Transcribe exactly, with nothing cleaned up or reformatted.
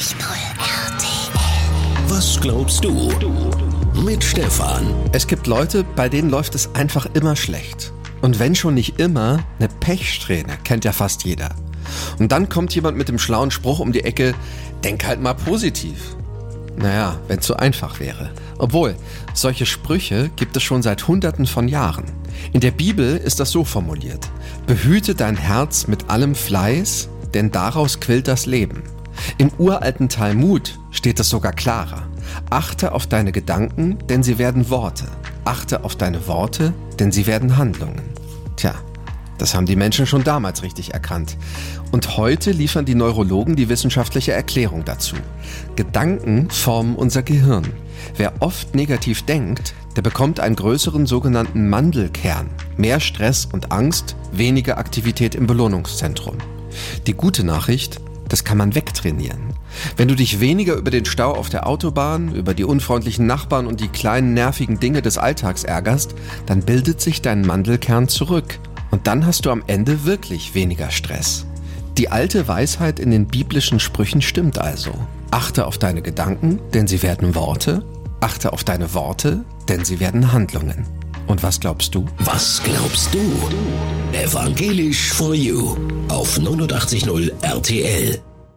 null R T L. Was glaubst du? Mit Stefan. Es gibt Leute, bei denen läuft es einfach immer schlecht. Und wenn schon nicht immer, eine Pechsträhne kennt ja fast jeder. Und dann kommt jemand mit dem schlauen Spruch um die Ecke, denk halt mal positiv. Naja, wenn es so einfach wäre. Obwohl, solche Sprüche gibt es schon seit Hunderten von Jahren. In der Bibel ist das so formuliert: Behüte dein Herz mit allem Fleiß, denn daraus quillt das Leben. Im uralten Talmud steht es sogar klarer: Achte auf deine Gedanken, denn sie werden Worte. Achte auf deine Worte, denn sie werden Handlungen. Tja, das haben die Menschen schon damals richtig erkannt. Und heute liefern die Neurologen die wissenschaftliche Erklärung dazu. Gedanken formen unser Gehirn. Wer oft negativ denkt, der bekommt einen größeren sogenannten Mandelkern. Mehr Stress und Angst, weniger Aktivität im Belohnungszentrum. Die gute Nachricht: Das kann man wegtrainieren. Wenn du dich weniger über den Stau auf der Autobahn, über die unfreundlichen Nachbarn und die kleinen nervigen Dinge des Alltags ärgerst, dann bildet sich dein Mandelkern zurück. Und dann hast du am Ende wirklich weniger Stress. Die alte Weisheit in den biblischen Sprüchen stimmt also. Achte auf deine Gedanken, denn sie werden Worte. Achte auf deine Worte, denn sie werden Handlungen. Und was glaubst du? Was glaubst du? Evangelisch for You auf neunundachtzig Komma null R T L.